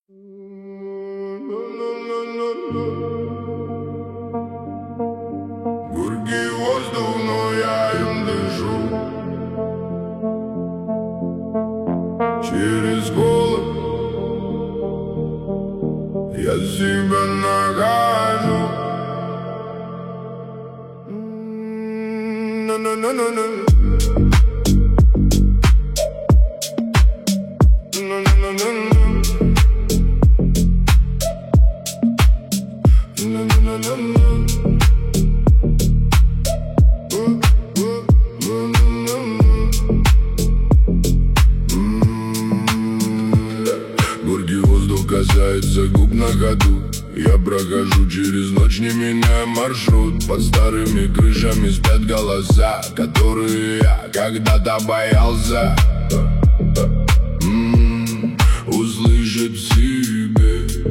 Горький воздух, но я им дышу. Через голод я себя нахожу. Горький воздух касается губ на ходу. Я прохожу через ночь, не меняя маршрут. Под старыми крышами спят голоса, которые я когда-то боялся услышать в себе.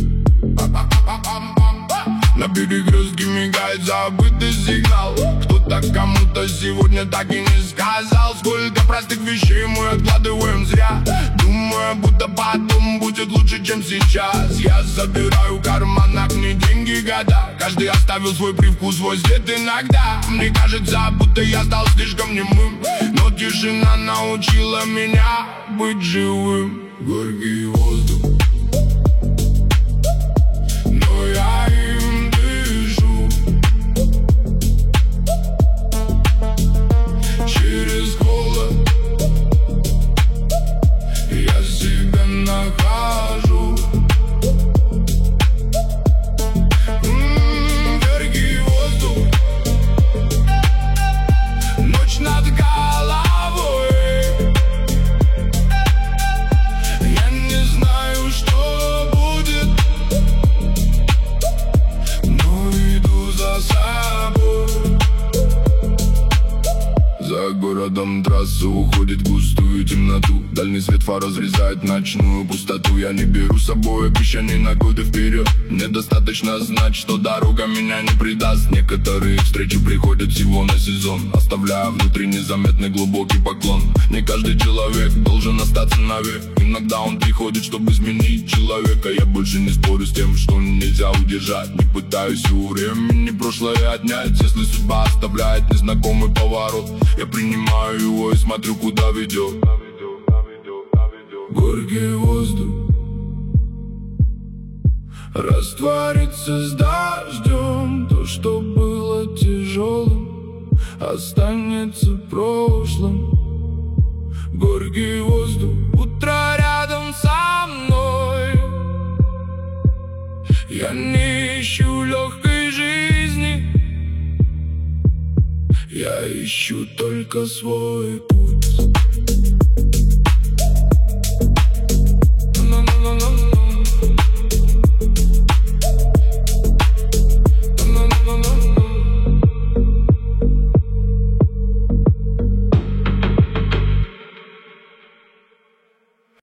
На перекрестке мигает забытый сигнал. Кто-то кому-то сегодня так и не сказал, сколько простых вещей мы откладываем зря, думая, будто потом будет лучше, чем сейчас. Я собираю в карманах не деньги, года. Каждый оставил свой привкус, свой след иногда. Мне кажется, будто я стал слишком немым, но тишина научила меня быть живым. Горький воздух, но я им дышу. Через голод я себя нахожу. Горький воздух, ночь над головой. Я не знаю, что будет, но иду за собой. За городом трасса уходит в густую темноту. Дальний свет фар разрезает ночную пустоту. Я не беру с собой обещаний на годы вперед. Мне достаточно знать, что дорога меня не предаст. Некоторые встречи приходят всего на сезон, оставляя внутри незаметный глубокий поклон. Не каждый человек должен остаться навек. Иногда он приходит, чтобы изменить человека. Я больше не спорю с тем, что нельзя удержать. Не пытаюсь у времени прошлое отнять. Если судьба оставляет незнакомый поворот, я принимаю его и смотрю, куда ведет. Горький воздух растворится с дождем. То, что было тяжелым, останется в прошлом. Горький воздух, утро рядом со мной. Я не ищу легкой жизни, я ищу только свой путь.